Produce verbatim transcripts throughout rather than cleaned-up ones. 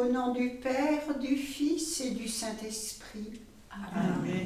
Au nom du Père, du Fils et du Saint-Esprit. Amen.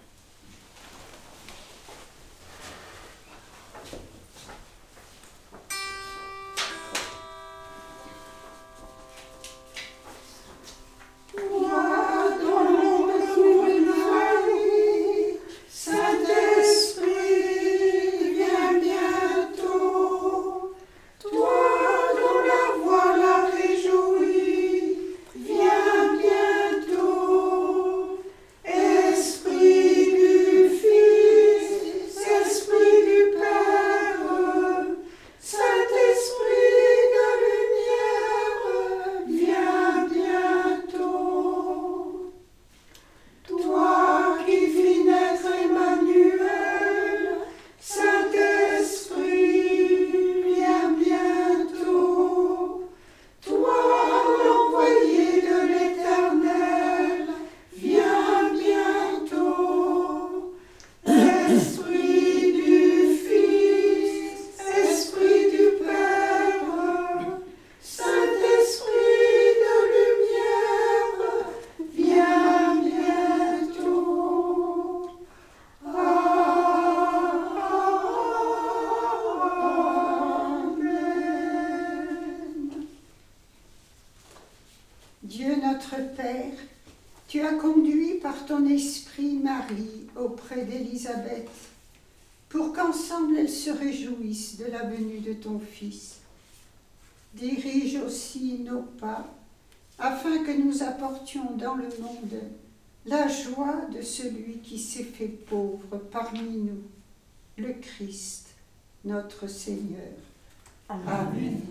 Dieu notre Père, tu as conduit par ton esprit Marie auprès d'Élisabeth, pour qu'ensemble elles se réjouissent de la venue de ton Fils. Dirige aussi nos pas, afin que nous apportions dans le monde la joie de celui qui s'est fait pauvre parmi nous, le Christ, notre Seigneur. Amen. Amen.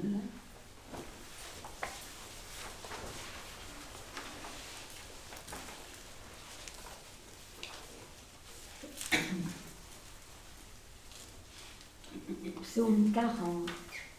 Psaume quarante.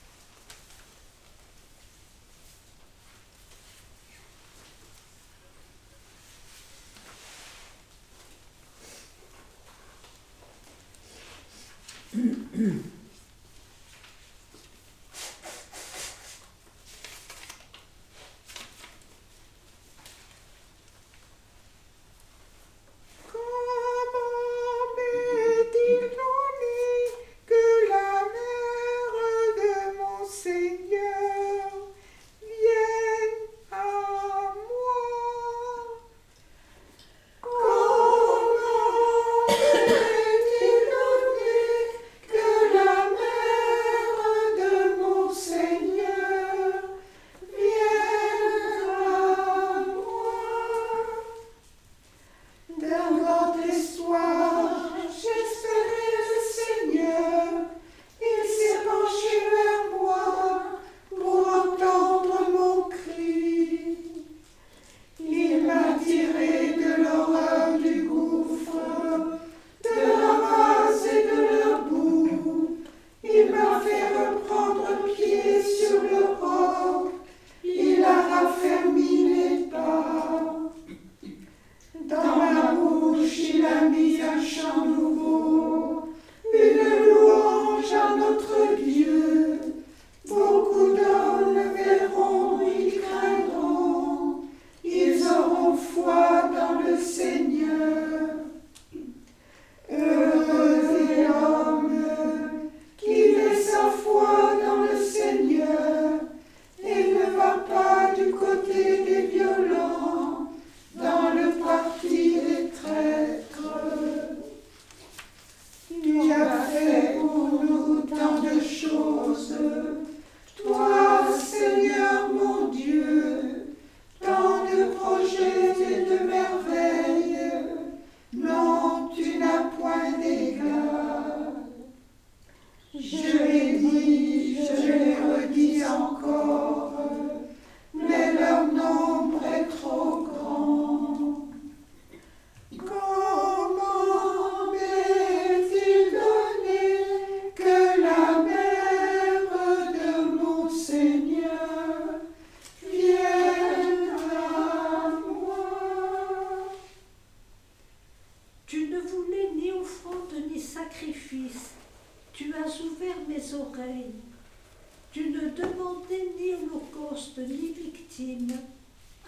Tu as ouvert mes oreilles. Tu ne demandais ni holocauste ni victime,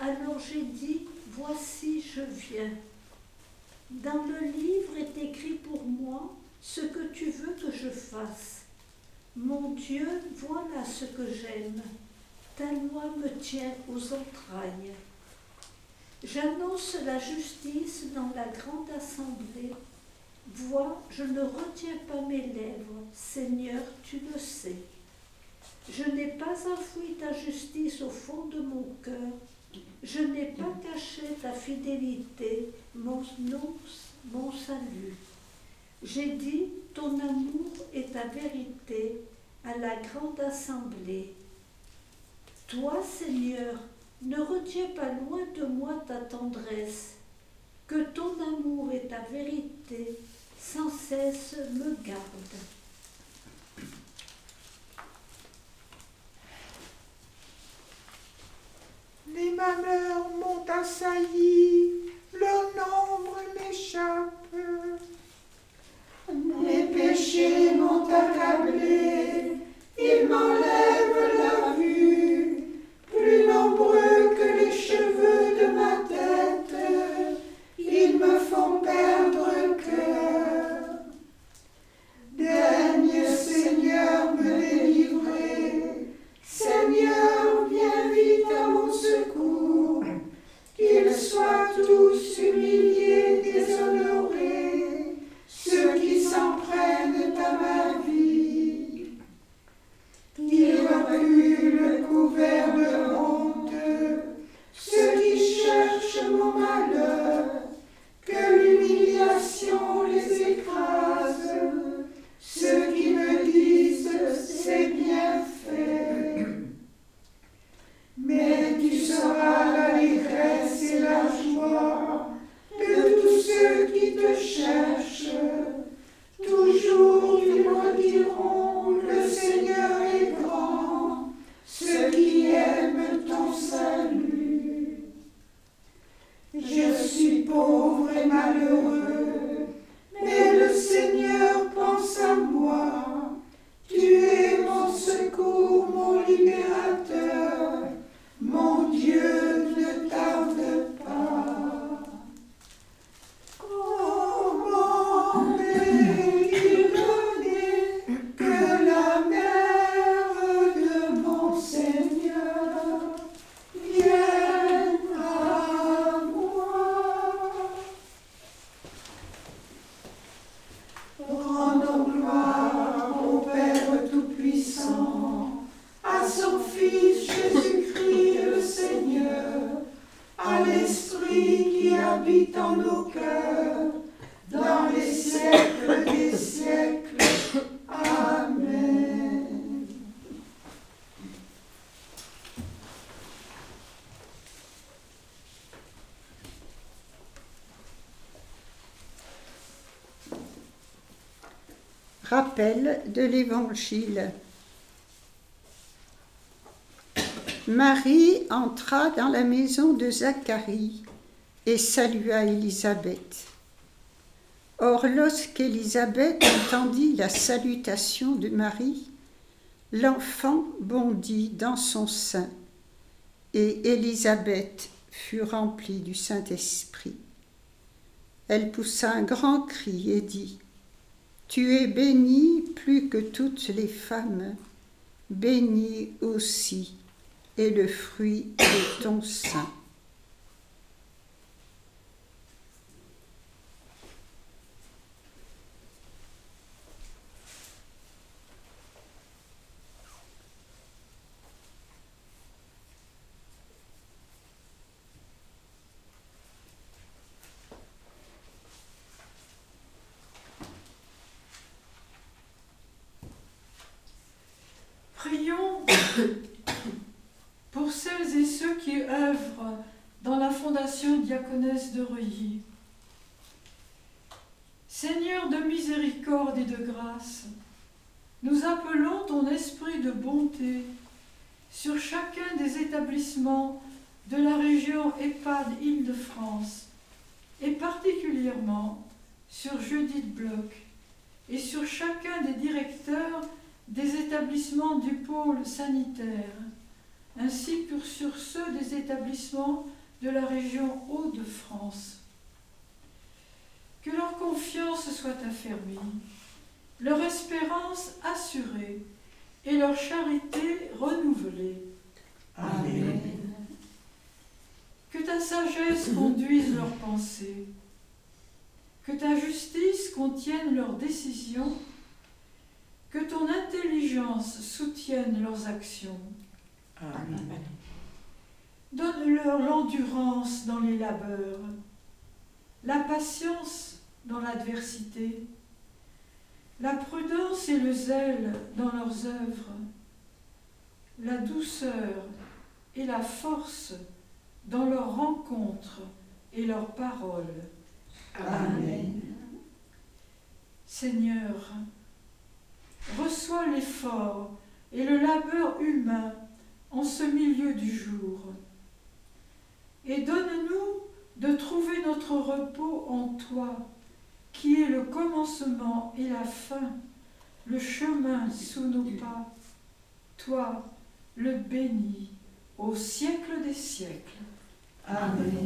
Alors j'ai dit, voici, je viens. Dans le livre est écrit pour moi ce que tu veux que je fasse. Mon Dieu, voilà ce que j'aime. Ta loi me tient aux entrailles. J'annonce la justice dans la grande assemblée. Vois, je ne retiens pas mes lèvres. Seigneur, tu le sais. Je n'ai pas enfoui ta justice au fond de mon cœur. Je n'ai pas caché ta fidélité, mon nom, mon salut. J'ai dit, ton amour est ta vérité à la grande assemblée. Toi, Seigneur, ne retiens pas loin de moi ta tendresse, que ton amour et ta vérité sans cesse me gardent. Les malheurs m'ont assailli, leur nombre m'échappe. Les péchés m'ont accablé, ils m'enlèvent la vue, plus nombreux que les cheveux de ma tête, ils me font perdre cœur. Daigne, Seigneur, me délivrer, Seigneur, viens vite à mon secours, qu'ils soient tous humiliés, déshonorés, ceux qui s'en prennent à ma vie, qu'ils reculent couverts de honte, ceux qui cherchent mon malheur, que l'humiliation les écrase, ceux qui me disent c'est bien fait. Mais tu seras l'allégresse et la joie de tous ceux qui te cherchent. Toujours ils me diront, le Seigneur est grand, ceux qui aiment ton salut. Je suis pauvre et malheureux, mais le Seigneur pense à moi. Tu es mon secours, mon libérateur, mon Dieu, ne tarde pas. Comment m'est-il donné que la mère de mon Seigneur vienne à moi? Rendons gloire au Père Tout-Puissant, à son Fils Jésus-Christ le Seigneur, à l'Esprit qui habite en nos cœurs, dans les siècles des siècles. Amen. Rappel de l'Évangile. Marie entra dans la maison de Zacharie et salua Élisabeth. Or, lorsqu'Élisabeth entendit la salutation de Marie, l'enfant bondit dans son sein, et Élisabeth fut remplie du Saint-Esprit. Elle poussa un grand cri et dit, « Tu es bénie plus que toutes les femmes, béni aussi est le fruit de ton sein. » Prions pour celles et ceux qui œuvrent dans la Fondation Diaconesse de Reuilly. Seigneur de miséricorde et de grâce, nous appelons ton esprit de bonté sur chacun des établissements de la région EHPAD Île-de-France et particulièrement sur Judith Bloch et sur chacun des directeurs des établissements du pôle sanitaire, ainsi que sur ceux des établissements de la région Hauts-de-France. Que leur confiance soit affermie, leur espérance assurée et leur charité renouvelée. Amen. Que ta sagesse conduise leurs pensées, que ta justice contienne leurs décisions, que ton intelligence soutienne leurs actions. Amen. Donne-leur l'endurance dans les labeurs, la patience dans l'adversité, la prudence et le zèle dans leurs œuvres, la douceur et la force dans leurs rencontres et leurs paroles. Amen. Seigneur, reçois l'effort et le labeur humain en ce milieu du jour, et donne-nous de trouver notre repos en toi, qui est le commencement et la fin, le chemin sous nos pas, toi, le béni, au siècle des siècles. Amen.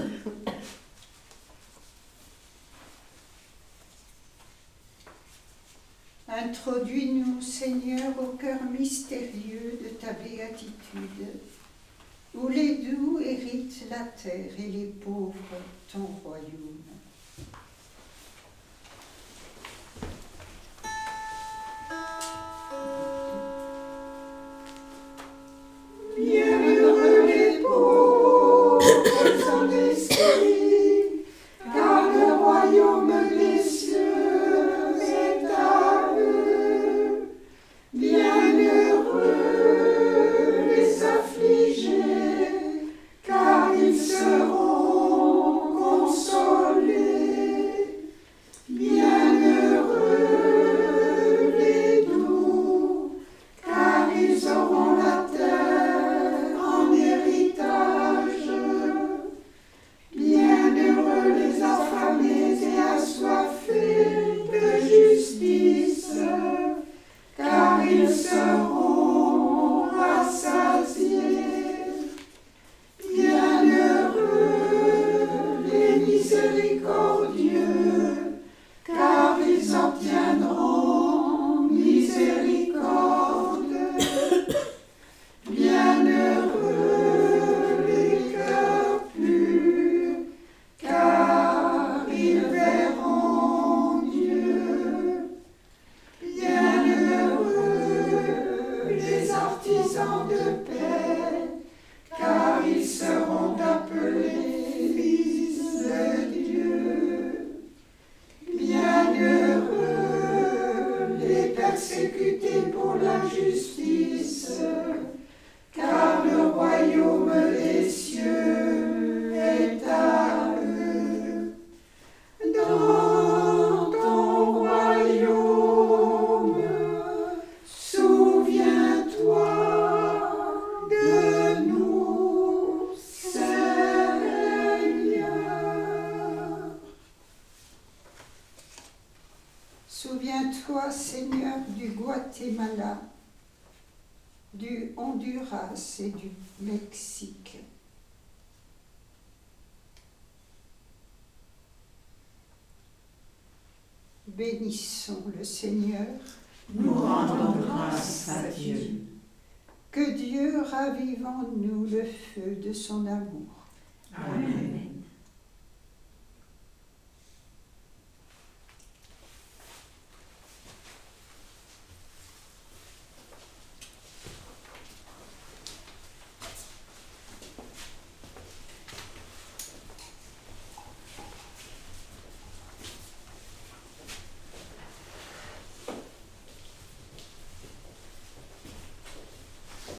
Introduis-nous, Seigneur, au cœur mystérieux de ta béatitude, où les doux héritent la terre et les pauvres ton royaume. Bienheureux les pauvres en esprit, car le royaume des cieux est à eux. Bienheureux les affligés, car ils seront consolés. Bienheureux les doux, car ils auront la terre en héritage. Bienheureux les affamés et assoiffés de justice, car ils seront rassasiés. Bienheureux les miséricordieux, car ils obtiendront miséricorde. Bienheureux les cœurs purs, car ils verront Dieu. Bienheureux les artisans de paix, car ils seront appelés fils de Dieu. Bienheureux les persécutés pour la justice, car le royaume des cieux est à eux. Dans ton royaume, souviens-toi de nous, Seigneur. Souviens-toi, Seigneur, du Guatemala, du Honduras et du Mexique. Bénissons le Seigneur. Nous rendons grâce à Dieu. Que Dieu ravive en nous le feu de son amour. Amen.